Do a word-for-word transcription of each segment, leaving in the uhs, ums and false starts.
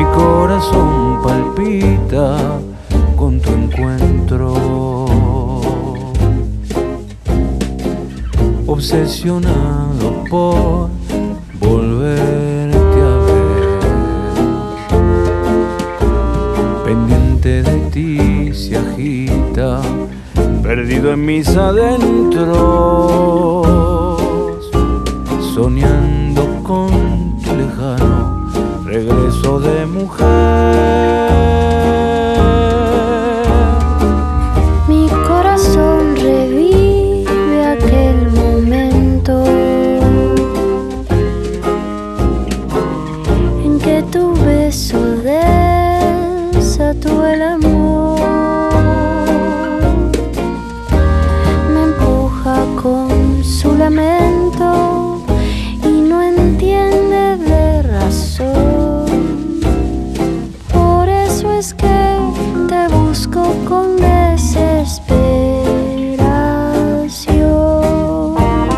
corazón palpita con tu encuentro, obsesionado por volverte a ver, pendiente de ti se agita, perdido en mis adentros, soñando con tu lejano regreso de mujer. Mi corazón revive aquel momento en que tu beso desató el amor, me empuja con su lamento y no entiende de razón. Por eso es que te busco con desesperación.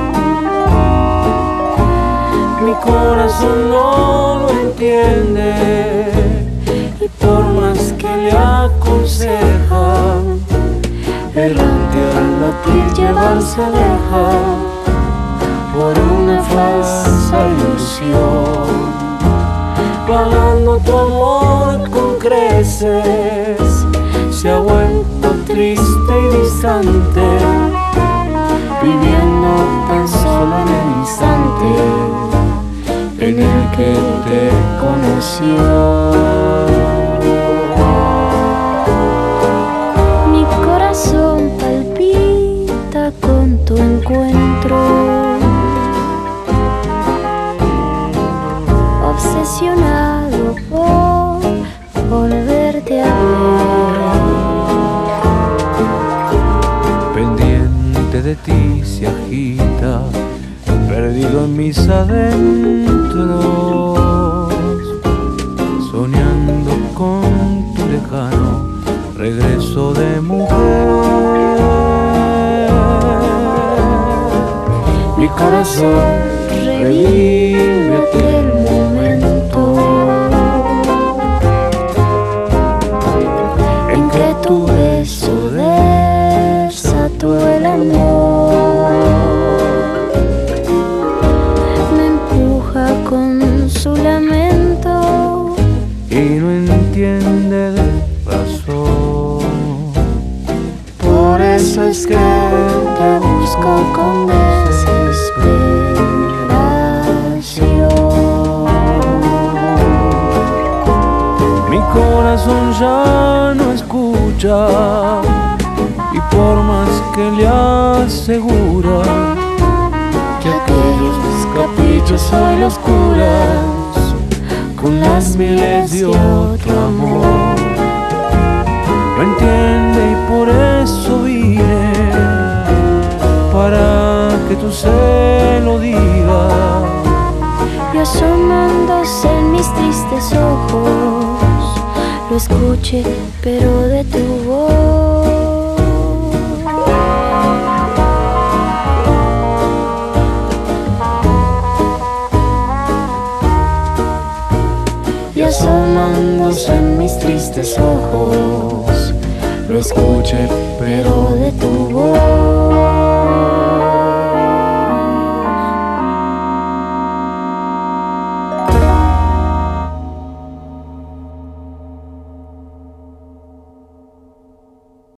Mi corazón no lo entiende y por más que le aconseja, errante al latir llevarse aleja por una falsa ilusión, pagando tu amor con creces, se ha vuelto triste y distante, viviendo tan solo en el instante en el que te conoció. Mi corazón palpita con tu encuentro, obsesionado por volverte a ver, pendiente de ti se agita, perdido en mis adentros, soñando con tu lejano regreso de mujer. Mi corazón revive aquel momento en que tu beso desató el amor, me empuja con su lamento y no entiende de razón. Por eso es que te busco con desesperación. Mi corazón ya no escucha y por más que le asegura que aquellos caprichos hoy los curas con las miles de otro amor, no entiende y por eso vine para que tú se lo digas. Y asomándose en mis tristes ojos, lo escuché pero de tu voz. Y asomándose en mis tristes ojos, lo escuché pero de tu voz.